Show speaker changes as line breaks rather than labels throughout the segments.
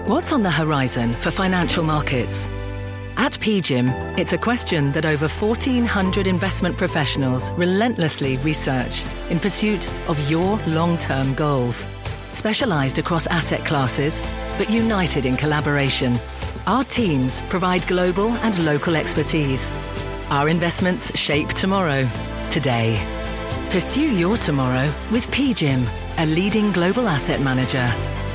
What's on the horizon for financial markets? At PGIM, it's a question that over 1,400 investment professionals relentlessly research in pursuit of your long-term goals. Specialized across asset classes, but united in collaboration, our teams provide global and local expertise. Our investments shape tomorrow, today. Pursue your tomorrow with PGIM, a leading global asset manager.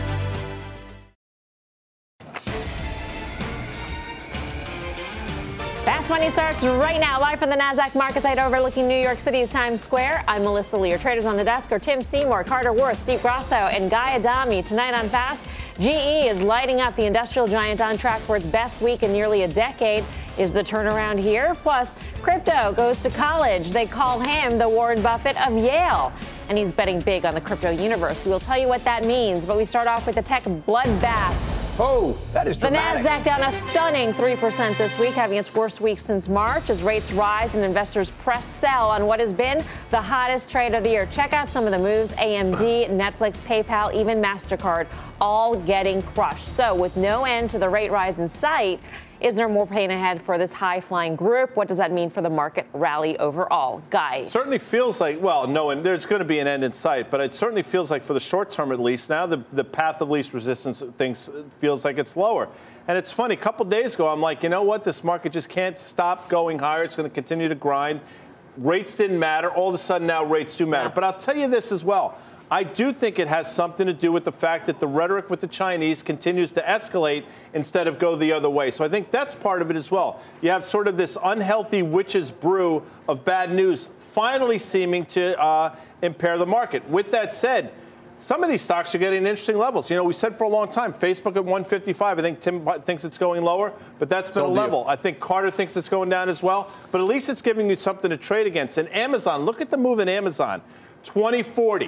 Fast Money starts right now, live from the NASDAQ market site overlooking New York City's Times Square. I'm Melissa Lee. Your traders on the desk are Tim Seymour, Carter Worth, Steve Grasso, and Guy Adami. Tonight on Fast, GE is lighting up. The industrial giant on track for its best week in nearly a decade. Is the turnaround here? Plus, crypto goes to college. They call him the Warren Buffett of Yale. And he's betting big on the crypto universe. We'll tell you what that means, but we start off with the tech bloodbath.
Oh, that is dramatic.
The Nasdaq down a stunning 3% this week, having its worst week since March as rates rise and investors press sell on what has been the hottest trade of the year. Check out some of the moves. AMD, Netflix, PayPal, even MasterCard, all getting crushed. So with no end to the rate rise in sight, is there more pain ahead for this high-flying group? What does that mean for the market rally overall? Guy.
Certainly feels like, well, no, and there's going to be an end in sight, but it certainly feels like for the short term at least, now the path of least resistance feels like it's lower. And it's funny, a couple days ago, I'm like, you know what? This market just can't stop going higher. It's going to continue to grind. Rates didn't matter. All of a sudden now rates do matter. Yeah. But I'll tell you this as well. I do think it has something to do with the fact that the rhetoric with the Chinese continues to escalate instead of go the other way. So I think that's part of it as well. You have sort of this unhealthy witch's brew of bad news finally seeming to impair the market. With that said, some of these stocks are getting interesting levels. You know, we said for a long time, Facebook at 155. I think Tim thinks it's going lower, but that's been a level. I think Carter thinks it's going down as well. But at least it's giving you something to trade against. And Amazon, look at the move in Amazon, 2040.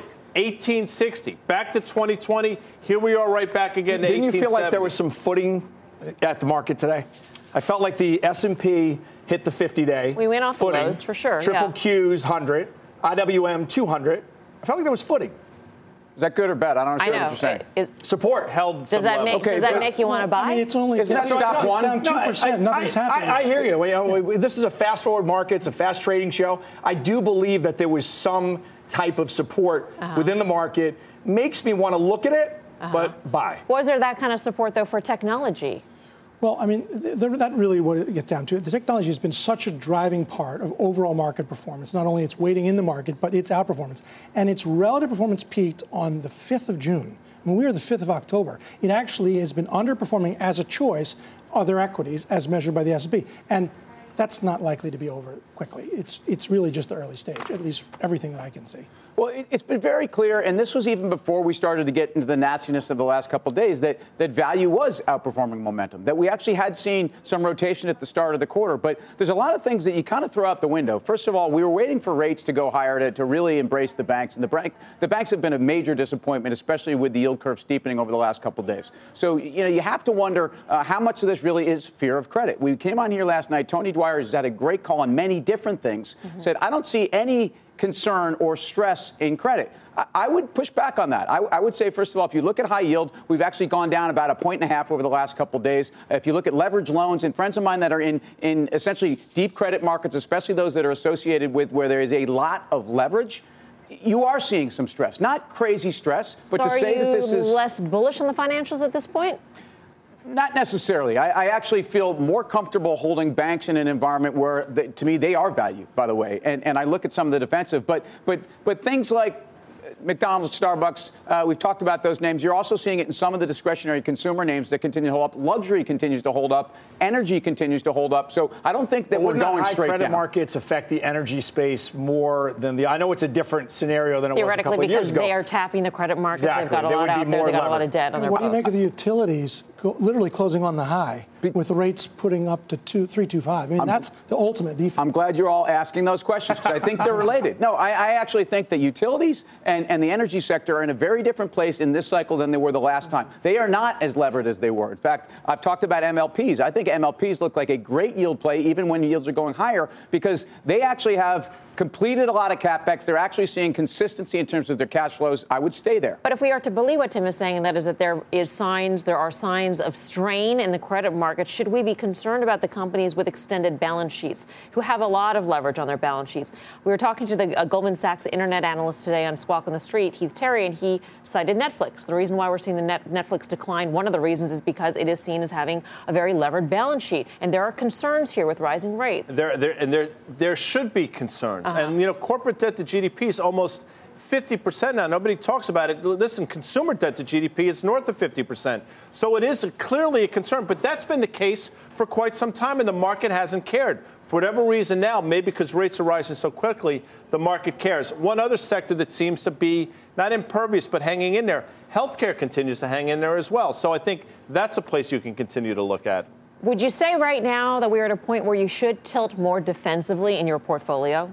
1860, back to 2020. Here we are right back again to 1870.
Didn't you feel like there was some footing at the market today? I felt like the S&P hit the 50-day.
We went off the lows for sure.
Triple Q's 100, IWM 200. I felt like there was footing.
Is that good or bad? I don't understand what you're saying.
Support held some level.
Does that make you want to buy?
I mean, it's only
it's down
2%. Nothing's happening.
I hear you. This is a fast-forward market. It's a fast trading show. I do believe that there was some type of support within the market. Makes me want to look at it, but buy.
Was there that kind of support, though, for technology?
Well, I mean, that really what it gets down to. The technology has been such a driving part of overall market performance. Not only its weighting in the market, but its outperformance. And its relative performance peaked on the 5th of June. I mean, we are the 5th of October. It actually has been underperforming as a choice other equities as measured by the S&P. And that's not likely to be over quickly. It's really just the early stage, at least everything that I can see.
Well, it's been very clear, and this was even before we started to get into the nastiness of the last couple of days, that value was outperforming momentum, that we actually had seen some rotation at the start of the quarter. But there's a lot of things that you kind of throw out the window. First of all, we were waiting for rates to go higher to really embrace the banks. And the banks have been a major disappointment, especially with the yield curve steepening over the last couple of days. So, you have to wonder how much of this really is fear of credit. We came on here last night. Tony Dwyer has had a great call on many different things, said, I don't see any concern or stress in credit. I would push back on that. I would say, first of all, if you look at high yield, we've actually gone down about 1.5 points over the last couple of days. If you look at leverage loans, and friends of mine that are in essentially deep credit markets, especially those that are associated with where there is a lot of leverage, you are seeing some stress. Not crazy stress, but to say that this is
less bullish on the financials at this point?
Not necessarily. I actually feel more comfortable holding banks in an environment where, to me, they are value, by the way. And I look at some of the defensive. But things like McDonald's, Starbucks, we've talked about those names. You're also seeing it in some of the discretionary consumer names that continue to hold up. Luxury continues to hold up. Energy continues to hold up. So I don't think that we're going straight down.
Credit markets affect the energy space more than I know it's a different scenario than it was a couple of years ago.
Theoretically, because they are tapping the credit markets.
Exactly.
They've got a lot out there. They've got a lot of debt on their books.
What do you make of the utilities literally closing on the high with the rates putting up to 3.25? I mean, that's the ultimate defense.
I'm glad you're all asking those questions because I think they're related. No, I actually think that utilities and the energy sector are in a very different place in this cycle than they were the last time. They are not as levered as they were. In fact, I've talked about MLPs. I think MLPs look like a great yield play even when yields are going higher because they actually have completed a lot of CapEx. They're actually seeing consistency in terms of their cash flows. I would stay there.
But if we are to believe what Tim is saying, and that is that there are signs times of strain in the credit market, should we be concerned about the companies with extended balance sheets who have a lot of leverage on their balance sheets? We were talking to the Goldman Sachs internet analyst today on Squawk on the Street, Heath Terry, and he cited Netflix. The reason why we're seeing the Netflix decline, one of the reasons is because it is seen as having a very levered balance sheet. And there are concerns here with rising rates.
There should be concerns. And, corporate debt to GDP is almost 50% now. Nobody talks about it. Listen, consumer debt to GDP is north of 50%. So it is clearly a concern. But that's been the case for quite some time, and the market hasn't cared. For whatever reason now, maybe because rates are rising so quickly, the market cares. One other sector that seems to be not impervious but hanging in there, healthcare continues to hang in there as well. So I think that's a place you can continue to look at.
Would you say right now that we're at a point where you should tilt more defensively in your portfolio?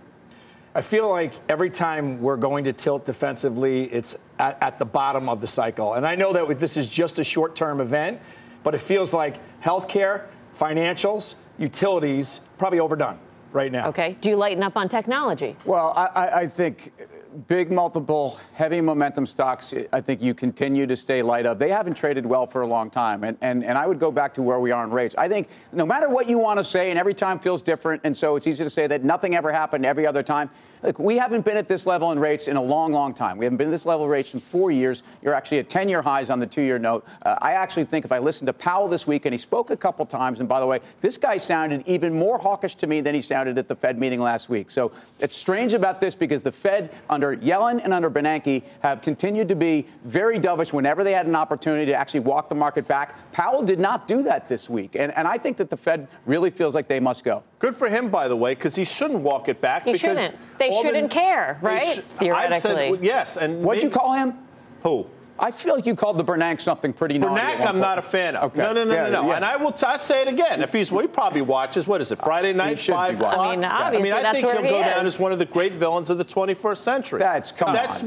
I feel like every time we're going to tilt defensively, it's at the bottom of the cycle. And I know that this is just a short-term event, but it feels like healthcare, financials, utilities, probably overdone right now.
Okay. Do you lighten up on technology?
Well, I think big multiple, heavy momentum stocks, I think you continue to stay light of. They haven't traded well for a long time. And I would go back to where we are in rates. I think no matter what you want to say, and every time feels different, and so it's easy to say that nothing ever happened every other time. Look, we haven't been at this level in rates in a long, long time. We haven't been at this level of rates in 4 years. You're actually at 10-year highs on the 2-year note. I actually think if I listened to Powell this week, and he spoke a couple times, and by the way, this guy sounded even more hawkish to me than he sounded at the Fed meeting last week. So it's strange about this because the Fed under Yellen and under Bernanke have continued to be very dovish whenever they had an opportunity to actually walk the market back. Powell did not do that this week. And I think that the Fed really feels like they must go.
Good for him, by the way, because he shouldn't walk it back.
He shouldn't. They shouldn't care, right? Theoretically.
I've said, yes. And
what'd you call him?
Who?
I feel like you called the Bernanke something pretty naughty.
Bernanke, I'm not a fan of.
Okay.
No.
Yeah.
And I'll say it again. If he probably watches, what is it, Friday night, 5 o'clock?
I mean, obviously,
I think
that's
he'll go down as one of the great villains of the 21st century.
That's me.
What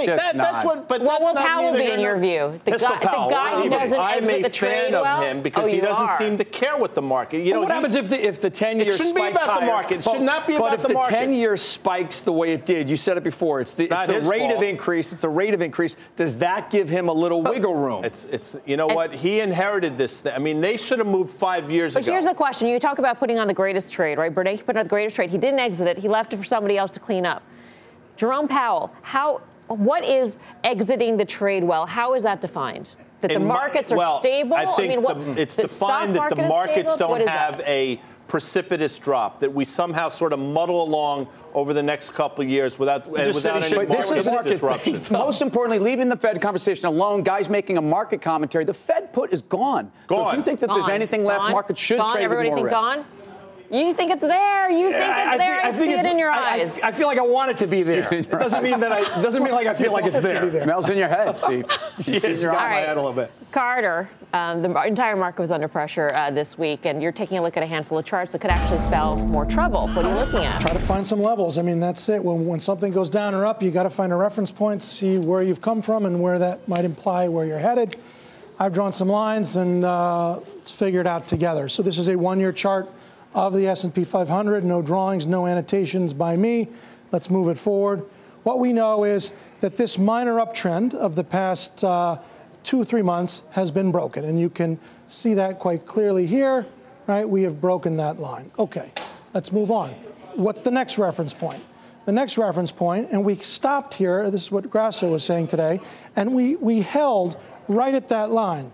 will Powell be in your view? The guy who doesn't exit the trade well?
I'm a fan of him because he doesn't seem to care what the market.
What happens if the 10-year spikes?
It shouldn't be about the market. It should not be about the market.
But if the 10-year spikes the way it did, you said it before, it's the rate of increase. It's the rate of increase. Does that give him a little wiggle room?
What? He inherited this thing. I mean, they should have moved 5 years ago.
But here's the question. You talk about putting on the greatest trade, right? Bernanke put on the greatest trade. He didn't exit it. He left it for somebody else to clean up. Jerome Powell, what is exiting the trade well? How is that defined? That the markets are stable?
I think it's defined that the markets don't have a precipitous drop, that we somehow sort of muddle along over the next couple of years without any market disruption.
Most importantly, leaving the Fed conversation alone, guys making a market commentary, the Fed put is gone. So if you think that there's anything left, markets should trade with more risk.
Everybody think gone? You think it's there. You think it's there. I see it in your eyes.
I feel like I want it to be there. It doesn't mean like I feel like it's there.
Smells in your head, Steve.
It's in my head a little bit.
Carter, the entire market was under pressure this week, and you're taking a look at a handful of charts that could actually spell more trouble. What are you looking at?
Try to find some levels. I mean, that's it. When something goes down or up, you got to find a reference point, see where you've come from and where that might imply where you're headed. I've drawn some lines, and let's figure it out together. So this is a 1-year chart of the S&P 500, no drawings, no annotations by me. Let's move it forward. What we know is that this minor uptrend of the past 2 or 3 months has been broken, and you can see that quite clearly here, right? We have broken that line. Okay, let's move on. What's the next reference point? The next reference point, and we stopped here, this is what Grasso was saying today, and we held right at that line.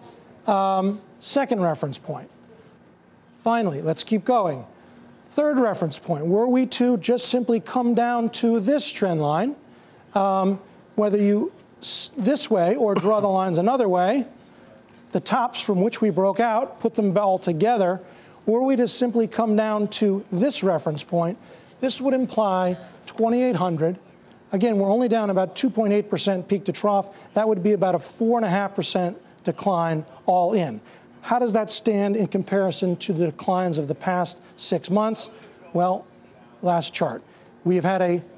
Second reference point. Finally, let's keep going. Third reference point, were we to just simply come down to this trend line, whether you this way or draw the lines another way, the tops from which we broke out, put them all together, were we to simply come down to this reference point, this would imply 2,800. Again, we're only down about 2.8% peak to trough. That would be about a 4.5% decline all in. How does that stand in comparison to the declines of the past 6 months? Well, last chart. We have had a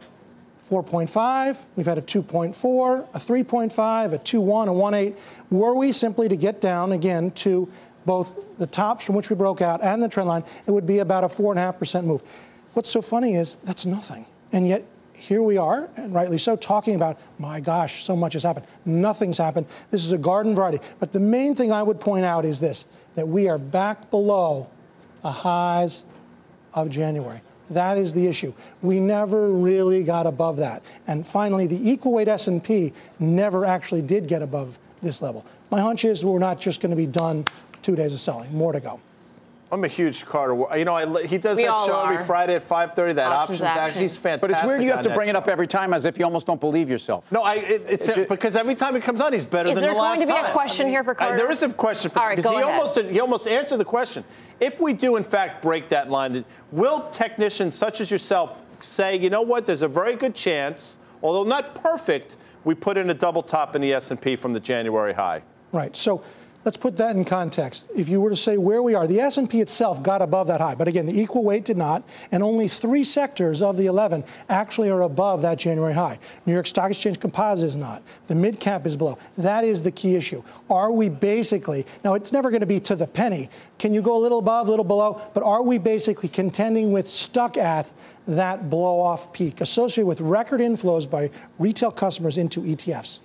4.5, we've had a 2.4, a 3.5, a 2.1, a 1.8. Were we simply to get down again to both the tops from which we broke out and the trend line, it would be about a 4.5% move. What's so funny is that's nothing. And yet here we are, and rightly so, talking about, my gosh, so much has happened. Nothing's happened. This is a garden variety. But the main thing I would point out is this, that we are back below the highs of January. That is the issue. We never really got above that. And finally, the equal weight S&P never actually did get above this level. My hunch is we're not just going to be done 2 days of selling. More to go.
I'm a huge Carter. He does
We
that
all
show
are.
every Friday at 5:30. That
Options
options
Action.
action. He's fantastic.
But it's weird you have to
on
bring
that
it up
show.
every time as if you almost don't believe yourself.
No, it's because every time he comes on, he's better
Is
than
there
the last
going to be
time.
a question here for Carter?
There is a question for
All right,
because
go ahead.
he almost answered the question. If we do in fact break that line, will technicians such as yourself say, you know what, there's a very good chance, although not perfect, we put in a double top in the S&P from the January high?
Right. So let's put that in context. If you were to say where we are, the S&P itself got above that high. But again, the equal weight did not. And only 3 sectors of the 11 actually are above that January high. New York Stock Exchange Composite is not. The mid cap is below. That is the key issue. Are we basically, now it's never going to be to the penny. Can you go a little above, a little below? But are we basically contending with stuck at that blow off peak associated with record inflows by retail customers into ETFs?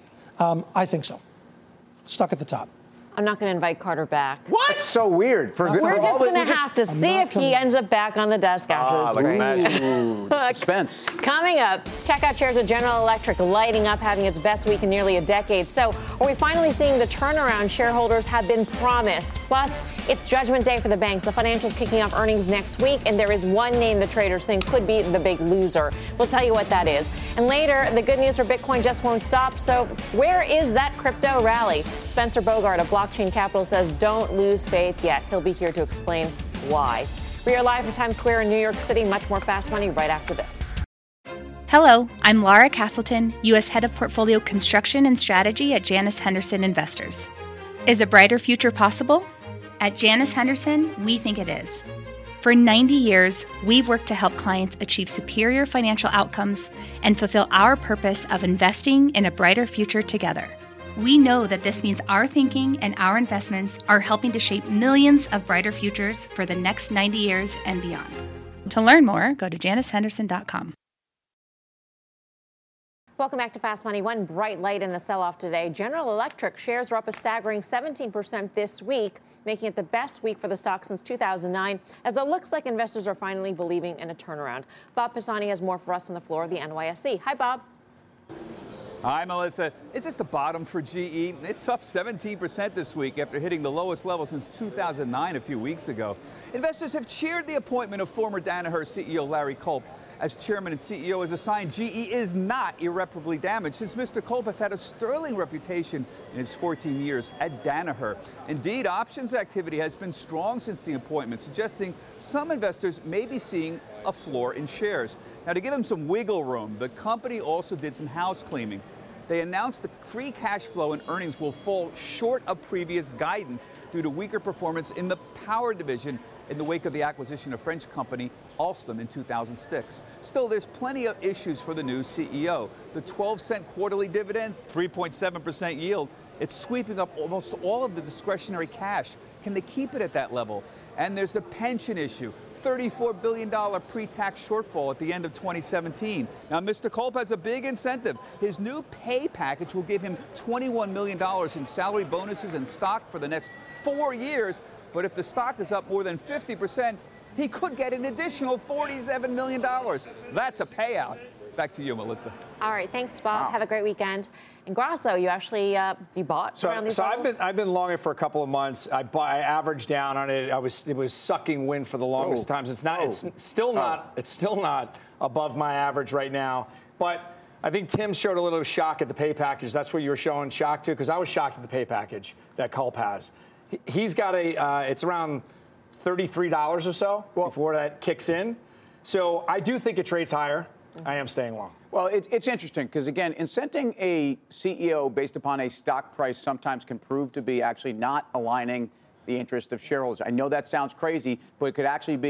I think so. Stuck at the top.
I'm not going to invite Carter back.
What? It's so weird.
We're just going to have to see if he ends up back on the desk after this break.
Ooh, the suspense.
Coming up, check out shares of General Electric lighting up, having its best week in nearly a decade. So are we finally seeing the turnaround shareholders have been promised? Plus, it's Judgment Day for the banks. The financials kicking off earnings next week, and there is one name the traders think could be the big loser. We'll tell you what that is. And later, the good news for Bitcoin just won't stop. So where is that crypto rally? Spencer Bogart of Blockchain Capital says don't lose faith yet. He'll be here to explain why. We are live from Times Square in New York City. Much more Fast Money right after this.
Hello, I'm Laura Castleton, U.S. Head of Portfolio Construction and Strategy at Janus Henderson Investors. Is a brighter future possible? At Janus Henderson, we think it is. For 90 years, we've worked to help clients achieve superior financial outcomes and fulfill our purpose of investing in a brighter future together. We know that this means our thinking and our investments are helping to shape millions of brighter futures for the next 90 years and beyond. To learn more, go to janushenderson.com.
Welcome back to Fast Money. One bright light in the sell-off today. General Electric shares are up a staggering 17% this week, making it the best week for the stock since 2009, as it looks like investors are finally believing in a turnaround. Bob Pisani has more for us on the floor of the NYSE. Hi, Bob.
Hi, Melissa. Is this the bottom for GE? It's up 17% this week after hitting the lowest level since 2009 a few weeks ago. Investors have cheered the appointment of former Danaher CEO Larry Culp as chairman and CEO, as a sign GE is not irreparably damaged, since Mr. Culp has had a sterling reputation in his 14 years at Danaher. Indeed, options activity has been strong since the appointment, suggesting some investors may be seeing a floor in shares. Now, to give him some wiggle room, the company also did some house cleaning. They announced the free cash flow and earnings will fall short of previous guidance due to weaker performance in the power division in the wake of the acquisition of French company Alstom in 2006. Still, there's plenty of issues for the new CEO. The 12-cent quarterly dividend, 3.7% yield, it's sweeping up almost all of the discretionary cash. Can they keep it at that level? And there's the pension issue. $34 billion pre-tax shortfall at the end of 2017. Now, Mr. Culp has a big incentive. His new pay package will give him $21 million in salary bonuses and stock for the next 4 years. But if the stock is up more than 50%, he could get an additional $47 million. That's a payout. Back to you, Melissa.
All right, thanks, Bob. Wow. Have a great weekend. And Grasso, you actually you bought around these levels?
I've been long it for a couple of months. I averaged down on it. It was sucking wind for the longest times. It's still not above my average right now. But I think Tim showed a little shock at the pay package. That's what you were showing shock to, because I was shocked at the pay package that Culp has. He's got it's around $33 or so before that kicks in. So I do think it trades higher. I am staying long.
Well, it's interesting because, again, incenting a CEO based upon a stock price sometimes can prove to be actually not aligning the interest of shareholders. I know that sounds crazy, but it could actually be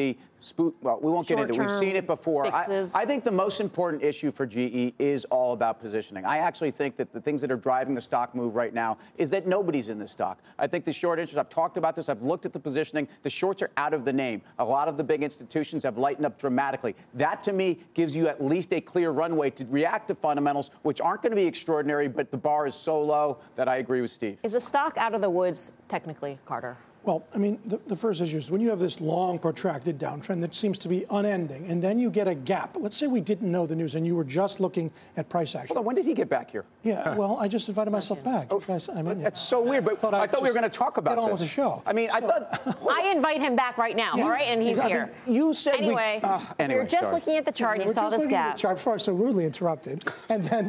well, we won't get into it. We've seen it before. I think the most important issue for GE is all about positioning. I actually think that the things that are driving the stock move right now is that nobody's in the stock. I think the short interest, I've talked about this, I've looked at the positioning. The shorts are out of the name. A lot of the big institutions have lightened up dramatically. That, to me, gives you at least a clear runway to react to fundamentals, which aren't going to be extraordinary, but the bar is so low that I agree with Steve.
Is the stock out of the woods, technically, Carter?
Well, I mean, the first issue is when you have this long, protracted downtrend that seems to be unending, and then you get a gap. Let's say we didn't know the news and you were just looking at price action.
Hold on, when did he get back here?
Yeah, well, I just invited myself back.
Oh,
guys, I mean,
that's so weird, but I thought we were going to talk about
get on
this.
with the show.
I mean, I thought...
I invite him back right now, all right? And he's here.
You said
anyway, you're just looking at the chart and you saw this gap.
At the chart before I was so rudely interrupted. And then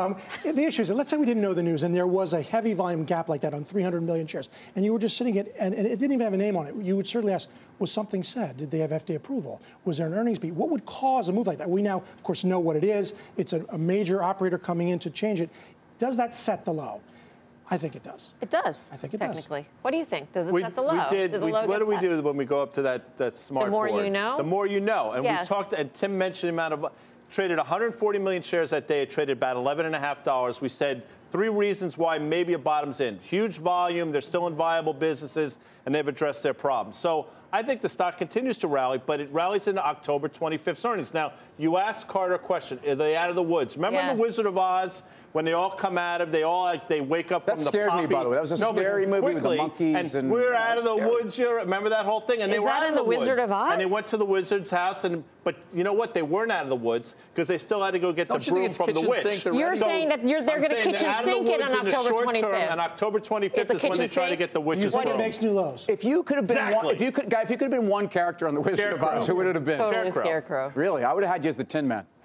the issue is that let's say we didn't know the news and there was a heavy volume gap like that on 300 million shares, and you were just sitting at, and it didn't even have a name on it. You would certainly ask, was something said? Did they have FDA approval? Was there an earnings beat? What would cause a move like that? We now, of course, know what it is. It's a major operator coming in to change it. Does that set the low? I think it does.
It does.
I think it
technically.
does.
What do you think? Does it set the low?
What do we do when we go up to that smart board?
The more you know?
The more you know. And
yes.
we talked, and Tim mentioned the amount of, traded 140 million shares that day. It traded about $11.50. We said 3 reasons why maybe a bottom's in. Huge volume, they're still in viable businesses, and they've addressed their problems. So I think the stock continues to rally, but it rallies into October 25th earnings. Now, you asked Carter a question. Are they out of the woods? Remember in The Wizard of Oz? When they all come out of, they wake up from the poppy.
That scared me, by the way. That was a scary movie with the monkeys.
And we're out of the woods. Remember that whole thing? And they were out of the woods.
Wizard of Oz?
And they went to the wizard's house. But you know what? They weren't out of the woods because they still had to go get the broom from the witch.
You're saying that they're going to kitchen sink it on October 25th.
And October 25th is when they try to get the witch's broom.
What makes new lows?
If you could have been if you could have been one character on the Wizard of Oz, who would it have been?
Totally Scarecrow.
Really? I would have had you as the Tin Man.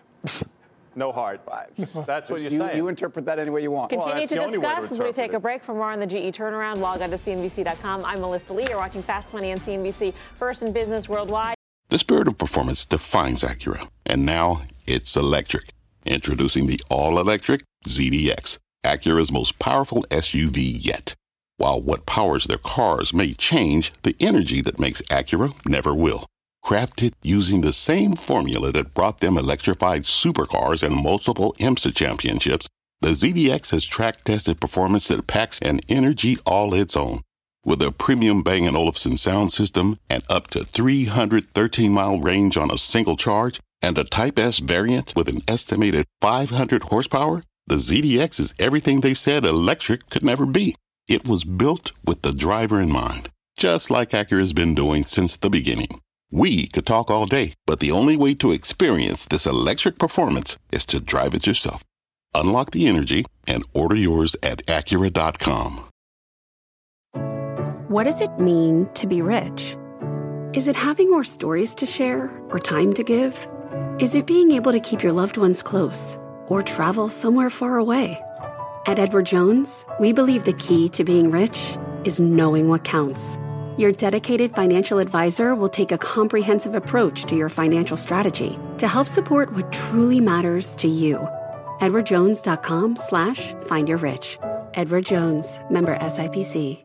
No heart. That's what you're saying.
You interpret that any way you want.
Continue to discuss as we take a break. For more on the GE turnaround, log on to CNBC.com. I'm Melissa Lee. You're watching Fast Money on CNBC, first in business worldwide.
The spirit of performance defines Acura, and now it's electric. Introducing the all-electric ZDX, Acura's most powerful SUV yet. While what powers their cars may change, the energy that makes Acura never will. Crafted using the same formula that brought them electrified supercars and multiple IMSA championships, the ZDX has track-tested performance that packs an energy all its own. With a premium Bang & Olufsen sound system and up to 313-mile range on a single charge, and a Type S variant with an estimated 500 horsepower, the ZDX is everything they said electric could never be. It was built with the driver in mind, just like Acura's been doing since the beginning. We could talk all day, but the only way to experience this electric performance is to drive it yourself. Unlock the energy and order yours at Acura.com.
What does it mean to be rich? Is it having more stories to share or time to give? Is it being able to keep your loved ones close or travel somewhere far away? At Edward Jones, we believe the key to being rich is knowing what counts. Your dedicated financial advisor will take a comprehensive approach to your financial strategy to help support what truly matters to you. EdwardJones.com/findyourrich. Edward Jones, member SIPC.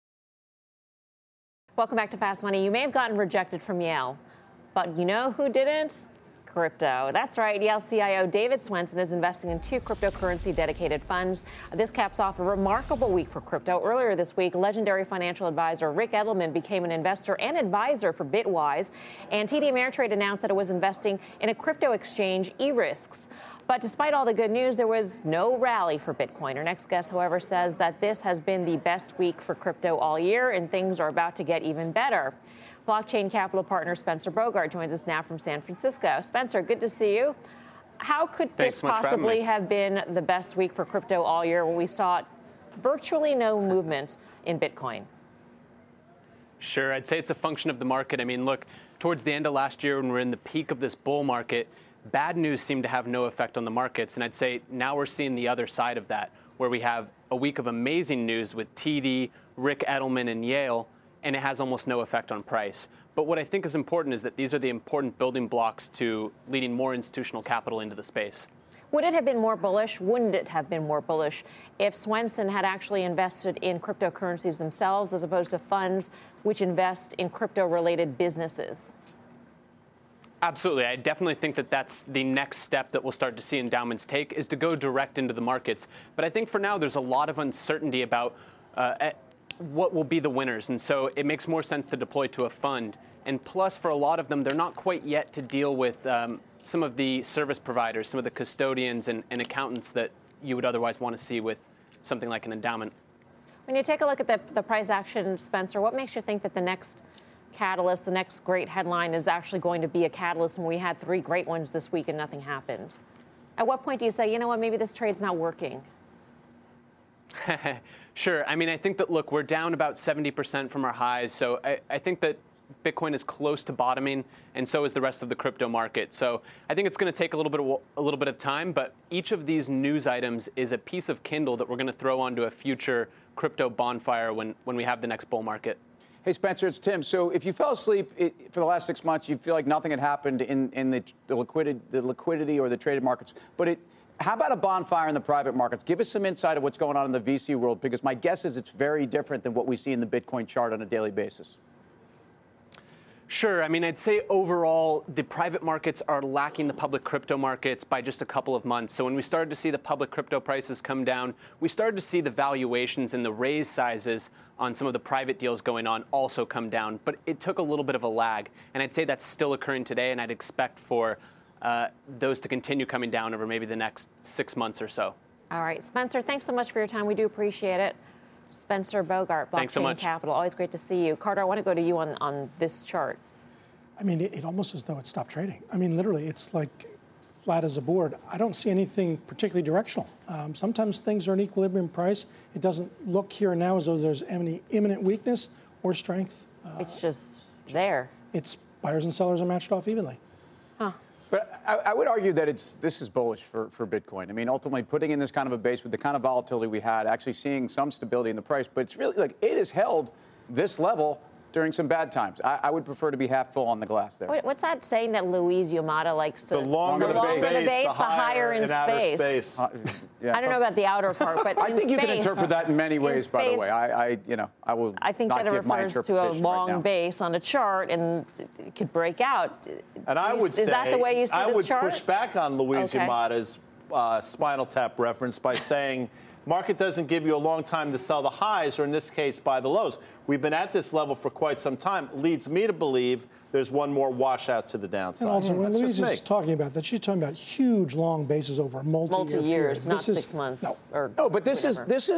Welcome back to Fast Money. You may have gotten rejected from Yale, but you know who didn't? Crypto. That's right. Yale CIO David Swensen is investing in 2 cryptocurrency dedicated funds. This caps off a remarkable week for crypto. Earlier this week, legendary financial advisor Rick Edelman became an investor and advisor for Bitwise, and TD Ameritrade announced that it was investing in a crypto exchange, eRisks. But despite all the good news, there was no rally for Bitcoin. Our next guest, however, says that this has been the best week for crypto all year, and things are about to get even better. Blockchain Capital partner Spencer Bogart joins us now from San Francisco. Spencer, good to see you. How could this possibly have been the best week for crypto all year when we saw virtually no movement in Bitcoin?
Sure, I'd say it's a function of the market. I mean, look, towards the end of last year when we're in the peak of this bull market, bad news seemed to have no effect on the markets. And I'd say now we're seeing the other side of that, where we have a week of amazing news with TD, Rick Edelman, and Yale, and it has almost no effect on price. But what I think is important is that these are the important building blocks to leading more institutional capital into the space.
Would it have been more bullish? Wouldn't it have been more bullish if Swensen had actually invested in cryptocurrencies themselves as opposed to funds which invest in crypto-related businesses?
Absolutely. I definitely think that that's the next step that we'll start to see endowments take, is to go direct into the markets. But I think for now there's a lot of uncertainty about what will be the winners. And so it makes more sense to deploy to a fund. And plus, for a lot of them, they're not quite yet to deal with some of the service providers, some of the custodians and accountants that you would otherwise want to see with something like an endowment.
When you take a look at the price action, Spencer, what makes you think that the next catalyst, the next great headline is actually going to be a catalyst when we had 3 great ones this week and nothing happened? At what point do you say, you know what, maybe this trade's not working?
Sure. I mean, I think that, look, we're down about 70% from our highs. So I think that Bitcoin is close to bottoming, and so is the rest of the crypto market. So I think it's going to take a little bit of time, but each of these news items is a piece of Kindle that we're going to throw onto a future crypto bonfire when we have the next bull market.
Hey, Spencer, it's Tim. So if you fell asleep for the last 6 months, you feel like nothing had happened in the liquidity or the traded markets. But how about a bonfire in the private markets? Give us some insight of what's going on in the VC world, because my guess is it's very different than what we see in the Bitcoin chart on a daily basis.
Sure. I mean, I'd say overall, the private markets are lacking the public crypto markets by just a couple of months. So when we started to see the public crypto prices come down, we started to see the valuations and the raise sizes on some of the private deals going on also come down. But it took a little bit of a lag. And I'd say that's still occurring today, and I'd expect for those to continue coming down over maybe the next 6 months or so.
All right. Spencer, thanks so much for your time. We do appreciate it. Spencer Bogart,
Thanks so
Blockchain
much.
Capital. Always great to see you. Carter, I want to go to you on this chart.
I mean, it almost as though it stopped trading. I mean, literally, it's like flat as a board. I don't see anything particularly directional. Sometimes things are an equilibrium price. It doesn't look here and now as though there's any imminent weakness or strength.
It's just there.
It's buyers and sellers are matched off evenly.
Huh.
But I would argue that this is bullish for Bitcoin. I mean, ultimately, putting in this kind of a base with the kind of volatility we had, actually seeing some stability in the price. But it's really like it has held this level during some bad times. I would prefer to be half full on the glass there.
What's that saying that Luis Yamada likes to?
The longer the base, the higher in space.
Yeah.
I don't know about the outer part, but
I think you can
space,
interpret that in many ways. By the way, I will.
I think
not
that it
give my
refers to a
interpretation
long
right now.
base on a chart, and it could break out.
And I would say,
is that the way you see
I
this
would
chart?
push back on Luis
Okay.
Yamada's Spinal Tap reference by saying market doesn't give you a long time to sell the highs, or in this case, buy the lows. We've been at this level for quite some time. Leads me to believe there's one more washout to the downside.
And also, when
That's
Louise
just
is
me.
talking about that, she's talking about huge long bases over multi-year
Multi-years,
periods.
not
This is-
6 months.
No,
But this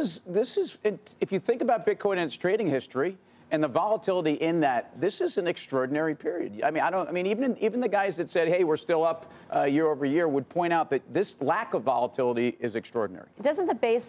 is if you think about Bitcoin and its trading history and the volatility in that, this is an extraordinary period. I mean, even the guys that said, "Hey, we're still up year over year," would point out that this lack of volatility is extraordinary.
Doesn't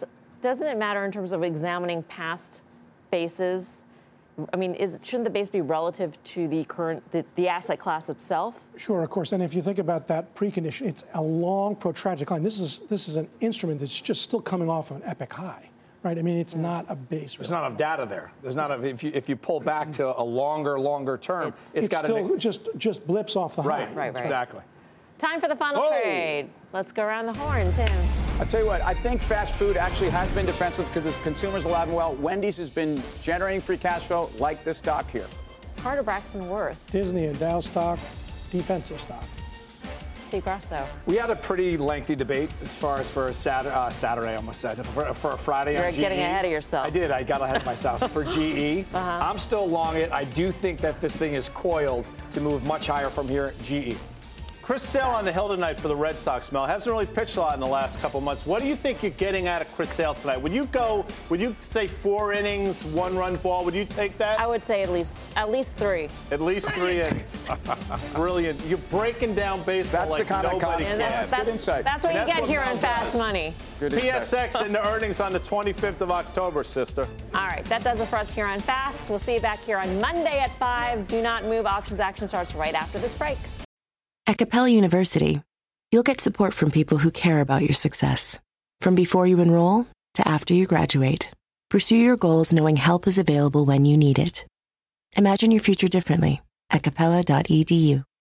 it matter in terms of examining past bases? I mean, shouldn't the base be relative to the current the asset class itself?
Sure, of course. And if you think about that precondition, it's a long, protracted decline. This is an instrument that's just still coming off of an epic high, right? I mean, it's not a base.
There's not enough data there. There's not if you pull back to a longer term,
it's
got
still just blips off the high.
Right. Exactly.
Time for the final trade. Let's go around the horn, Tim.
I'll tell you what, I think fast food actually has been defensive because the consumers alive and well. Wendy's has been generating free cash flow like this stock here.
Carter Braxton Worth.
Disney and Dow stock, defensive stock.
Steve Grasso.
We had a pretty lengthy debate as far as for a Saturday, I almost said, for a Friday on GE.
You're getting ahead of yourself.
I did. I got ahead of myself. For GE, I'm still long it. I do think that this thing is coiled to move much higher from here at GE.
Chris Sale on the hill tonight for the Red Sox, Mel. Hasn't really pitched a lot in the last couple months. What do you think you're getting out of Chris Sale tonight? Would you say 4 innings, 1-run ball? Would you take that?
I would say at least 3.
At least 3 innings. Brilliant. You're breaking down baseball
That's
like
the kind of
nobody
comment.
can.
That's good insight.
That's what you get here on Fast Money.
Good insight.
PSX into earnings on the 25th of October, sister.
All right, that does it for us here on Fast. We'll see you back here on Monday at 5. Do not move. Options action starts right after this break.
At Capella University, you'll get support from people who care about your success. From before you enroll to after you graduate, pursue your goals knowing help is available when you need it. Imagine your future differently at capella.edu.